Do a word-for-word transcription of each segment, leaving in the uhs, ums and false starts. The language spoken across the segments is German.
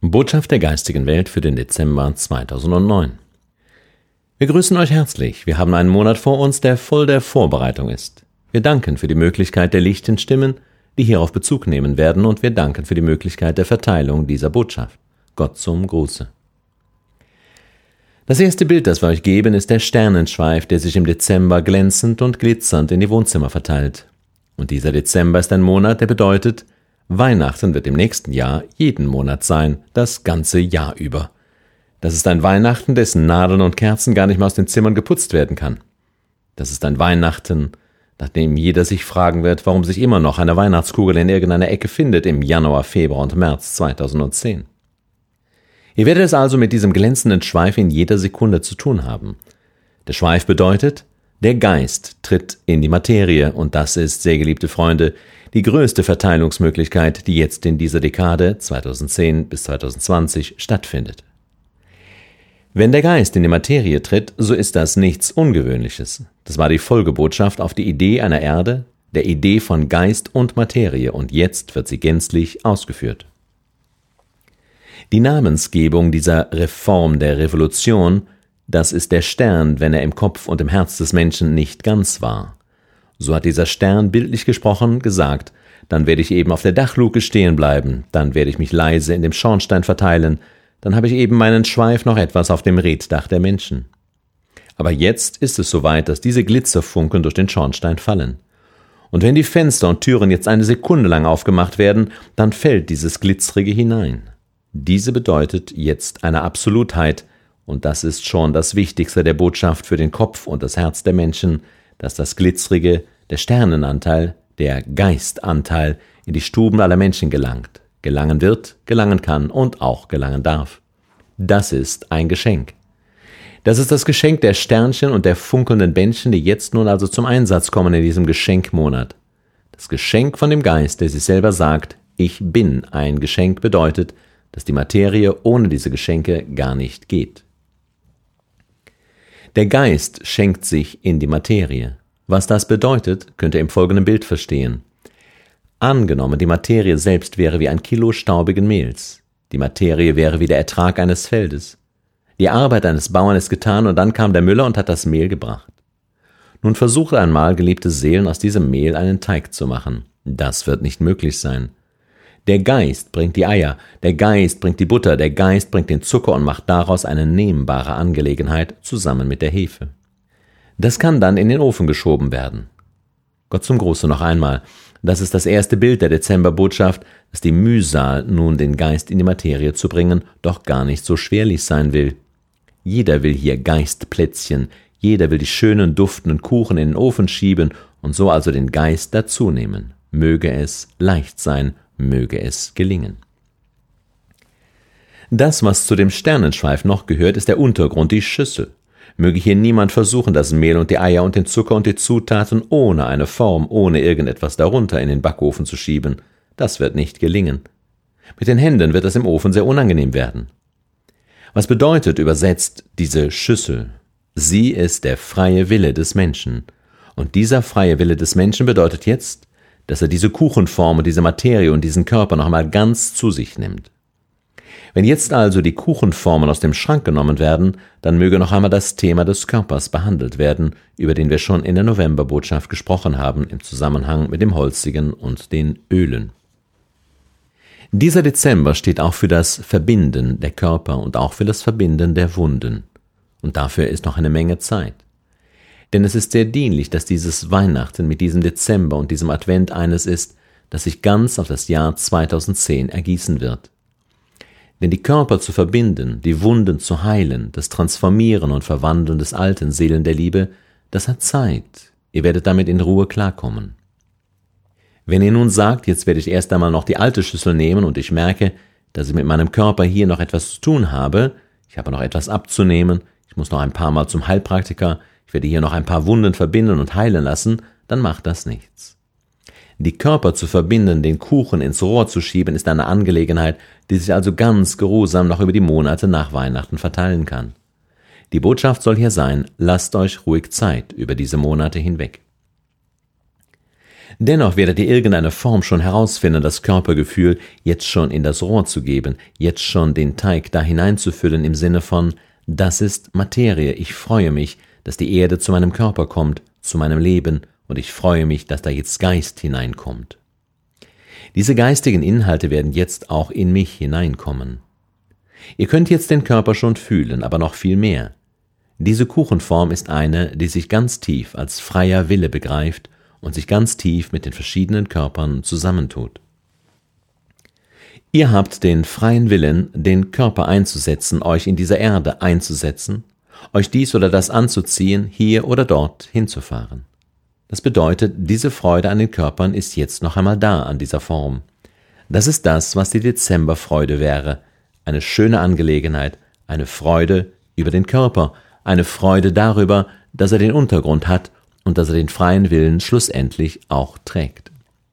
Botschaft der geistigen Welt für den Dezember zweitausendneun. Wir grüßen euch herzlich. Wir haben einen Monat vor uns, der voll der Vorbereitung ist. Wir danken für die Möglichkeit der lichten Stimmen, die hierauf Bezug nehmen werden, und wir danken für die Möglichkeit der Verteilung dieser Botschaft. Gott zum Gruße. Das erste Bild, das wir euch geben, ist der Sternenschweif, der sich im Dezember glänzend und glitzernd in die Wohnzimmer verteilt. Und dieser Dezember ist ein Monat, der bedeutet, Weihnachten wird im nächsten Jahr jeden Monat sein, das ganze Jahr über. Das ist ein Weihnachten, dessen Nadeln und Kerzen gar nicht mehr aus den Zimmern geputzt werden kann. Das ist ein Weihnachten, nachdem jeder sich fragen wird, warum sich immer noch eine Weihnachtskugel in irgendeiner Ecke findet im Januar, Februar und März zweitausendzehn. Ihr werdet es also mit diesem glänzenden Schweif in jeder Sekunde zu tun haben. Der Schweif bedeutet, der Geist tritt in die Materie, und das ist, sehr geliebte Freunde, die größte Verteilungsmöglichkeit, die jetzt in dieser Dekade zweitausendzehn bis zweitausendzwanzig stattfindet. Wenn der Geist in die Materie tritt, so ist das nichts Ungewöhnliches. Das war die Folgebotschaft auf die Idee einer Erde, der Idee von Geist und Materie, und jetzt wird sie gänzlich ausgeführt. Die Namensgebung dieser Reform der Revolution, das ist der Stern, wenn er im Kopf und im Herz des Menschen nicht ganz war. So hat dieser Stern bildlich gesprochen gesagt, dann werde ich eben auf der Dachluke stehen bleiben, dann werde ich mich leise in dem Schornstein verteilen, dann habe ich eben meinen Schweif noch etwas auf dem Reetdach der Menschen. Aber jetzt ist es soweit, dass diese Glitzerfunken durch den Schornstein fallen. Und wenn die Fenster und Türen jetzt eine Sekunde lang aufgemacht werden, dann fällt dieses Glitzrige hinein. Diese bedeutet jetzt eine Absolutheit, und das ist schon das Wichtigste der Botschaft für den Kopf und das Herz der Menschen, dass das Glitzrige, der Sternenanteil, der Geistanteil in die Stuben aller Menschen gelangt, gelangen wird, gelangen kann und auch gelangen darf. Das ist ein Geschenk. Das ist das Geschenk der Sternchen und der funkelnden Bändchen, die jetzt nun also zum Einsatz kommen in diesem Geschenkmonat. Das Geschenk von dem Geist, der sich selber sagt, ich bin ein Geschenk, bedeutet, dass die Materie ohne diese Geschenke gar nicht geht. Der Geist schenkt sich in die Materie. Was das bedeutet, könnt ihr im folgenden Bild verstehen. Angenommen, die Materie selbst wäre wie ein Kilo staubigen Mehls. Die Materie wäre wie der Ertrag eines Feldes. Die Arbeit eines Bauern ist getan, und dann kam der Müller und hat das Mehl gebracht. Nun versucht einmal, geliebte Seelen, aus diesem Mehl einen Teig zu machen. Das wird nicht möglich sein. Der Geist bringt die Eier, der Geist bringt die Butter, der Geist bringt den Zucker und macht daraus eine nehmbare Angelegenheit zusammen mit der Hefe. Das kann dann in den Ofen geschoben werden. Gott zum Gruße noch einmal. Das ist das erste Bild der Dezemberbotschaft, dass die Mühsal, nun den Geist in die Materie zu bringen, doch gar nicht so schwerlich sein will. Jeder will hier Geistplätzchen, jeder will die schönen, duftenden Kuchen in den Ofen schieben und so also den Geist dazunehmen. Möge es leicht sein, möge es gelingen. Das, was zu dem Sternenschweif noch gehört, ist der Untergrund, die Schüssel. Möge hier niemand versuchen, das Mehl und die Eier und den Zucker und die Zutaten ohne eine Form, ohne irgendetwas darunter in den Backofen zu schieben. Das wird nicht gelingen. Mit den Händen wird es im Ofen sehr unangenehm werden. Was bedeutet übersetzt diese Schüssel? Sie ist der freie Wille des Menschen. Und dieser freie Wille des Menschen bedeutet jetzt, dass er diese Kuchenform und diese Materie und diesen Körper noch einmal ganz zu sich nimmt. Wenn jetzt also die Kuchenformen aus dem Schrank genommen werden, dann möge noch einmal das Thema des Körpers behandelt werden, über den wir schon in der Novemberbotschaft gesprochen haben, im Zusammenhang mit dem Holzigen und den Ölen. Dieser Dezember steht auch für das Verbinden der Körper und auch für das Verbinden der Wunden. Und dafür ist noch eine Menge Zeit. Denn es ist sehr dienlich, dass dieses Weihnachten mit diesem Dezember und diesem Advent eines ist, das sich ganz auf das Jahr zweitausendzehn ergießen wird. Denn die Körper zu verbinden, die Wunden zu heilen, das Transformieren und Verwandeln des alten Seelen der Liebe, das hat Zeit. Ihr werdet damit in Ruhe klarkommen. Wenn ihr nun sagt, jetzt werde ich erst einmal noch die alte Schüssel nehmen und ich merke, dass ich mit meinem Körper hier noch etwas zu tun habe, ich habe noch etwas abzunehmen, ich muss noch ein paar Mal zum Heilpraktiker, ich werde hier noch ein paar Wunden verbinden und heilen lassen, dann macht das nichts. Die Körper zu verbinden, den Kuchen ins Rohr zu schieben, ist eine Angelegenheit, die sich also ganz geruhsam noch über die Monate nach Weihnachten verteilen kann. Die Botschaft soll hier sein, lasst euch ruhig Zeit über diese Monate hinweg. Dennoch werdet ihr irgendeine Form schon herausfinden, das Körpergefühl jetzt schon in das Rohr zu geben, jetzt schon den Teig da hineinzufüllen im Sinne von, das ist Materie, ich freue mich, dass die Erde zu meinem Körper kommt, zu meinem Leben, und ich freue mich, dass da jetzt Geist hineinkommt. Diese geistigen Inhalte werden jetzt auch in mich hineinkommen. Ihr könnt jetzt den Körper schon fühlen, aber noch viel mehr. Diese Kuchenform ist eine, die sich ganz tief als freier Wille begreift und sich ganz tief mit den verschiedenen Körpern zusammentut. Ihr habt den freien Willen, den Körper einzusetzen, euch in dieser Erde einzusetzen, euch dies oder das anzuziehen, hier oder dort hinzufahren. Das bedeutet, diese Freude an den Körpern ist jetzt noch einmal da an dieser Form. Das ist das, was die Dezemberfreude wäre, eine schöne Angelegenheit, eine Freude über den Körper, eine Freude darüber, dass er den Untergrund hat und dass er den freien Willen schlussendlich auch trägt.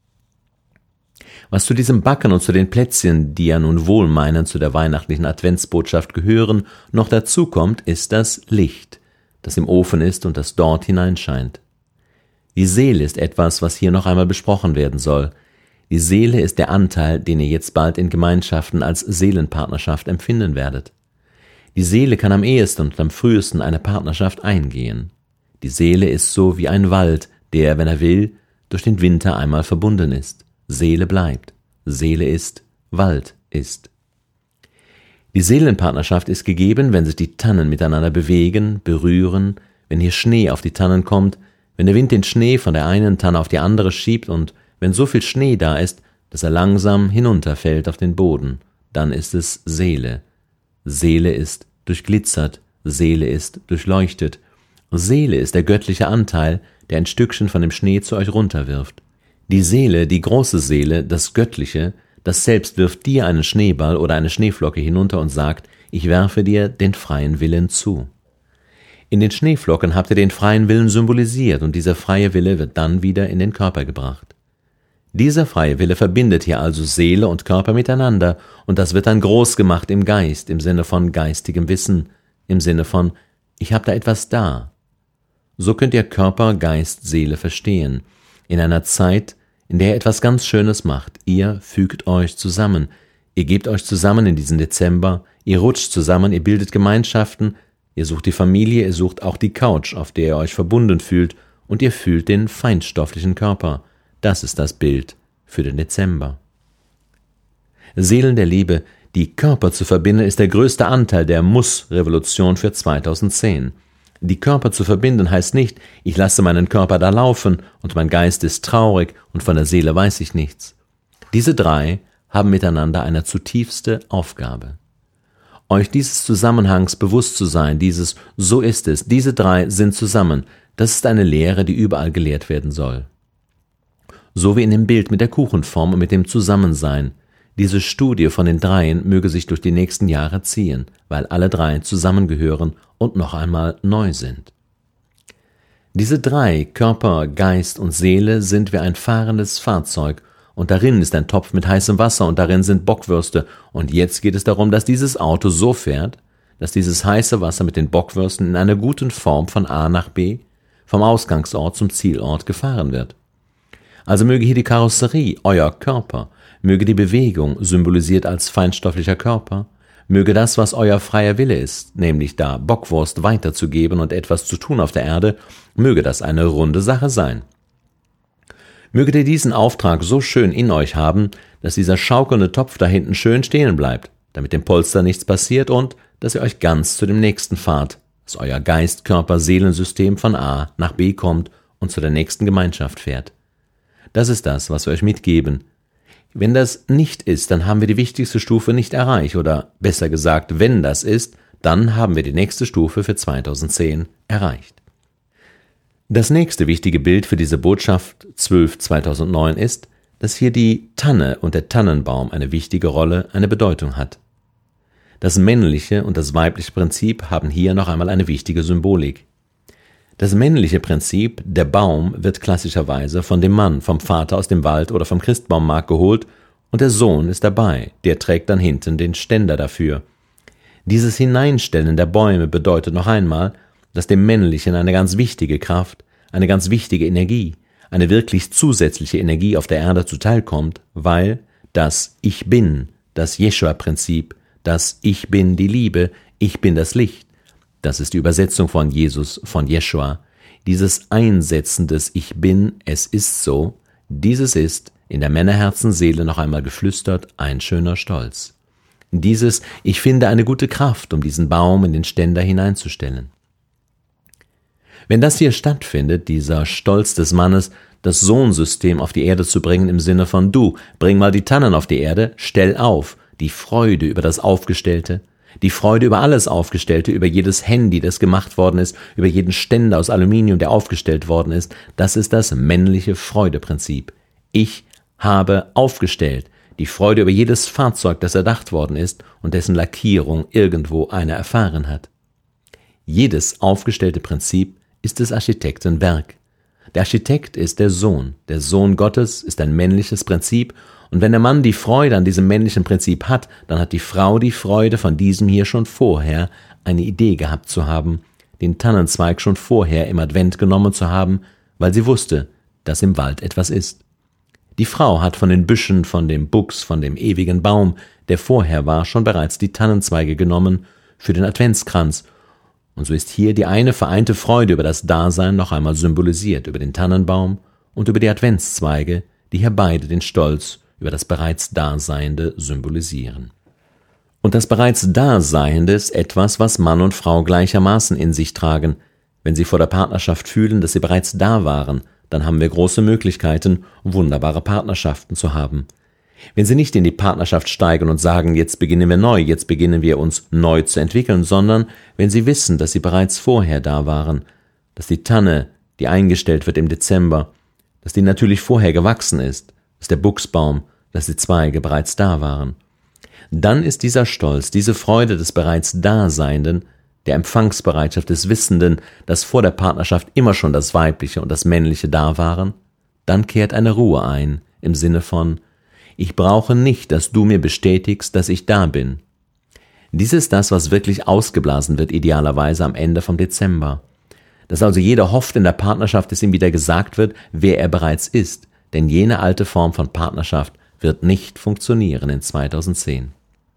Was zu diesem Backen und zu den Plätzchen, die ja nun wohlmeinend zu der weihnachtlichen Adventsbotschaft gehören, noch dazu kommt, ist das Licht, das im Ofen ist und das dort hineinscheint. Die Seele ist etwas, was hier noch einmal besprochen werden soll. Die Seele ist der Anteil, den ihr jetzt bald in Gemeinschaften als Seelenpartnerschaft empfinden werdet. Die Seele kann am ehesten und am frühesten eine Partnerschaft eingehen. Die Seele ist so wie ein Wald, der, wenn er will, durch den Winter einmal verbunden ist. Seele bleibt. Seele ist, Wald ist. Die Seelenpartnerschaft ist gegeben, wenn sich die Tannen miteinander bewegen, berühren, wenn hier Schnee auf die Tannen kommt, wenn der Wind den Schnee von der einen Tanne auf die andere schiebt und wenn so viel Schnee da ist, dass er langsam hinunterfällt auf den Boden, dann ist es Seele. Seele ist durchglitzert, Seele ist durchleuchtet. Seele ist der göttliche Anteil, der ein Stückchen von dem Schnee zu euch runterwirft. Die Seele, die große Seele, das Göttliche, das selbst wirft dir einen Schneeball oder eine Schneeflocke hinunter und sagt, ich werfe dir den freien Willen zu. In den Schneeflocken habt ihr den freien Willen symbolisiert und dieser freie Wille wird dann wieder in den Körper gebracht. Dieser freie Wille verbindet hier also Seele und Körper miteinander und das wird dann groß gemacht im Geist, im Sinne von geistigem Wissen, im Sinne von, ich habe da etwas da. So könnt ihr Körper, Geist, Seele verstehen. In einer Zeit, in der ihr etwas ganz Schönes macht. Ihr fügt euch zusammen. Ihr gebt euch zusammen in diesen Dezember. Ihr rutscht zusammen, ihr bildet Gemeinschaften. Ihr sucht die Familie, ihr sucht auch die Couch, auf der ihr euch verbunden fühlt. Und ihr fühlt den feinstofflichen Körper. Das ist das Bild für den Dezember. Seelen der Liebe, die Körper zu verbinden, ist der größte Anteil der Muss-Revolution für zweitausendzehn. Die Körper zu verbinden heißt nicht, ich lasse meinen Körper da laufen und mein Geist ist traurig und von der Seele weiß ich nichts. Diese drei haben miteinander eine zutiefste Aufgabe. Euch dieses Zusammenhangs bewusst zu sein, dieses so ist es, diese drei sind zusammen, das ist eine Lehre, die überall gelehrt werden soll. So wie in dem Bild mit der Kuchenform und mit dem Zusammensein. Diese Studie von den Dreien möge sich durch die nächsten Jahre ziehen, weil alle drei zusammengehören und noch einmal neu sind. Diese drei, Körper, Geist und Seele, sind wie ein fahrendes Fahrzeug und darin ist ein Topf mit heißem Wasser und darin sind Bockwürste und jetzt geht es darum, dass dieses Auto so fährt, dass dieses heiße Wasser mit den Bockwürsten in einer guten Form von A nach B, vom Ausgangsort zum Zielort gefahren wird. Also möge hier die Karosserie, euer Körper, möge die Bewegung, symbolisiert als feinstofflicher Körper, möge das, was euer freier Wille ist, nämlich da Bockwurst weiterzugeben und etwas zu tun auf der Erde, möge das eine runde Sache sein. Möget ihr diesen Auftrag so schön in euch haben, dass dieser schaukelnde Topf da hinten schön stehen bleibt, damit dem Polster nichts passiert und dass ihr euch ganz zu dem nächsten fahrt, dass euer Geist, Körper, Seelensystem von A nach B kommt und zu der nächsten Gemeinschaft fährt. Das ist das, was wir euch mitgeben. Wenn das nicht ist, dann haben wir die wichtigste Stufe nicht erreicht, oder besser gesagt, wenn das ist, dann haben wir die nächste Stufe für zweitausendzehn erreicht. Das nächste wichtige Bild für diese Botschaft zwölf zweitausendneun ist, dass hier die Tanne und der Tannenbaum eine wichtige Rolle, eine Bedeutung hat. Das männliche und das weibliche Prinzip haben hier noch einmal eine wichtige Symbolik. Das männliche Prinzip, der Baum, wird klassischerweise von dem Mann, vom Vater aus dem Wald oder vom Christbaummarkt geholt und der Sohn ist dabei, der trägt dann hinten den Ständer dafür. Dieses Hineinstellen der Bäume bedeutet noch einmal, dass dem Männlichen eine ganz wichtige Kraft, eine ganz wichtige Energie, eine wirklich zusätzliche Energie auf der Erde zuteilkommt, weil das Ich Bin, das Jeschua-Prinzip, das Ich Bin die Liebe, ich bin das Licht, das ist die Übersetzung von Jesus, von Jeschua, dieses Einsetzen des Ich Bin, es ist so, dieses ist in der Männerherzenseele noch einmal geflüstert ein schöner Stolz. Dieses Ich finde eine gute Kraft, um diesen Baum in den Ständer hineinzustellen. Wenn das hier stattfindet, dieser Stolz des Mannes, das Sohnsystem auf die Erde zu bringen im Sinne von du, bring mal die Tannen auf die Erde, stell auf, die Freude über das Aufgestellte, die Freude über alles Aufgestellte, über jedes Handy, das gemacht worden ist, über jeden Ständer aus Aluminium, der aufgestellt worden ist, das ist das männliche Freudeprinzip. Ich habe aufgestellt, die Freude über jedes Fahrzeug, das erdacht worden ist und dessen Lackierung irgendwo einer erfahren hat. Jedes aufgestellte Prinzip ist des Architekten Werk. Der Architekt ist der Sohn, der Sohn Gottes ist ein männliches Prinzip, und wenn der Mann die Freude an diesem männlichen Prinzip hat, dann hat die Frau die Freude, von diesem hier schon vorher eine Idee gehabt zu haben, den Tannenzweig schon vorher im Advent genommen zu haben, weil sie wusste, dass im Wald etwas ist. Die Frau hat von den Büschen, von dem Buchs, von dem ewigen Baum, der vorher war, schon bereits die Tannenzweige genommen für den Adventskranz. Und so ist hier die eine vereinte Freude über das Dasein noch einmal symbolisiert, über den Tannenbaum und über die Adventszweige, die hier beide den Stolz über das bereits Daseiende symbolisieren. Und das bereits Daseiende ist etwas, was Mann und Frau gleichermaßen in sich tragen. Wenn sie vor der Partnerschaft fühlen, dass sie bereits da waren, dann haben wir große Möglichkeiten, wunderbare Partnerschaften zu haben. Wenn sie nicht in die Partnerschaft steigen und sagen, jetzt beginnen wir neu, jetzt beginnen wir uns neu zu entwickeln, sondern wenn sie wissen, dass sie bereits vorher da waren, dass die Tanne, die eingestellt wird im Dezember, dass die natürlich vorher gewachsen ist, dass der Buchsbaum, dass die Zweige bereits da waren, dann ist dieser Stolz, diese Freude des bereits Daseienden, der Empfangsbereitschaft des Wissenden, dass vor der Partnerschaft immer schon das Weibliche und das Männliche da waren, dann kehrt eine Ruhe ein, im Sinne von, ich brauche nicht, dass du mir bestätigst, dass ich da bin. Dies ist das, was wirklich ausgeblasen wird, idealerweise am Ende vom Dezember. Dass also jeder hofft in der Partnerschaft, dass ihm wieder gesagt wird, wer er bereits ist, denn jene alte Form von Partnerschaft wird nicht funktionieren in zweitausendzehn.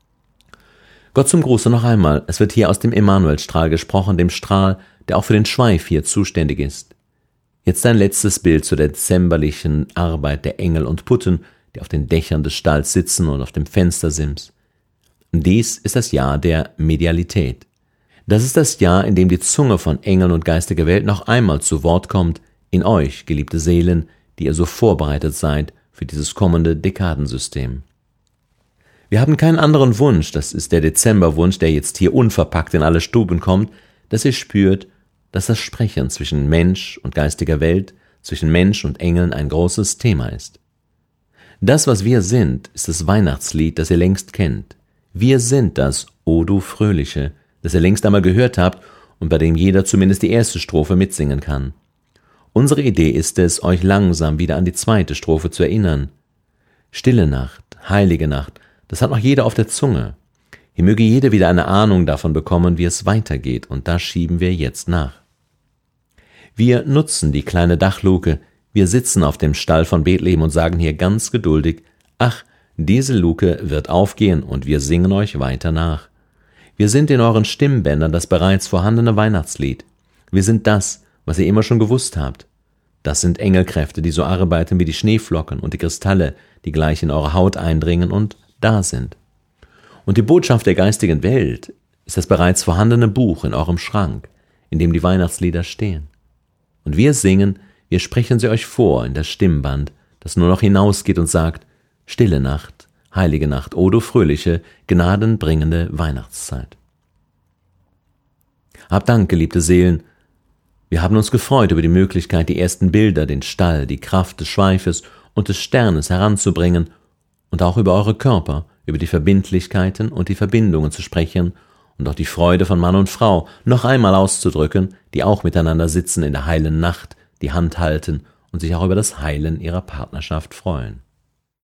Gott zum Gruße noch einmal, es wird hier aus dem Emmanuelstrahl gesprochen, dem Strahl, der auch für den Schweif hier zuständig ist. Jetzt ein letztes Bild zu der dezemberlichen Arbeit der Engel und Putten, die auf den Dächern des Stalls sitzen und auf dem Fenstersims. Dies ist das Jahr der Medialität. Das ist das Jahr, in dem die Zunge von Engeln und geistiger Welt noch einmal zu Wort kommt, in euch, geliebte Seelen, die ihr so vorbereitet seid für dieses kommende Dekadensystem. Wir haben keinen anderen Wunsch, das ist der Dezemberwunsch, der jetzt hier unverpackt in alle Stuben kommt, dass ihr spürt, dass das Sprechen zwischen Mensch und geistiger Welt, zwischen Mensch und Engeln ein großes Thema ist. Das, was wir sind, ist das Weihnachtslied, das ihr längst kennt. Wir sind das O du Fröhliche, das ihr längst einmal gehört habt und bei dem jeder zumindest die erste Strophe mitsingen kann. Unsere Idee ist es, euch langsam wieder an die zweite Strophe zu erinnern. Stille Nacht, heilige Nacht, das hat noch jeder auf der Zunge. Hier möge jeder wieder eine Ahnung davon bekommen, wie es weitergeht, und das schieben wir jetzt nach. Wir nutzen die kleine Dachluke, wir sitzen auf dem Stall von Bethlehem und sagen hier ganz geduldig, ach, diese Luke wird aufgehen und wir singen euch weiter nach. Wir sind in euren Stimmbändern das bereits vorhandene Weihnachtslied. Wir sind das, was ihr immer schon gewusst habt. Das sind Engelkräfte, die so arbeiten wie die Schneeflocken und die Kristalle, die gleich in eure Haut eindringen und da sind. Und die Botschaft der geistigen Welt ist das bereits vorhandene Buch in eurem Schrank, in dem die Weihnachtslieder stehen. Und wir singen, wir sprechen sie euch vor in das Stimmband, das nur noch hinausgeht und sagt, stille Nacht, heilige Nacht, o du fröhliche, gnadenbringende Weihnachtszeit. Habt Dank, geliebte Seelen, wir haben uns gefreut über die Möglichkeit, die ersten Bilder, den Stall, die Kraft des Schweifes und des Sternes heranzubringen und auch über eure Körper, über die Verbindlichkeiten und die Verbindungen zu sprechen und auch die Freude von Mann und Frau noch einmal auszudrücken, die auch miteinander sitzen in der heilen Nacht, die Hand halten und sich auch über das Heilen ihrer Partnerschaft freuen.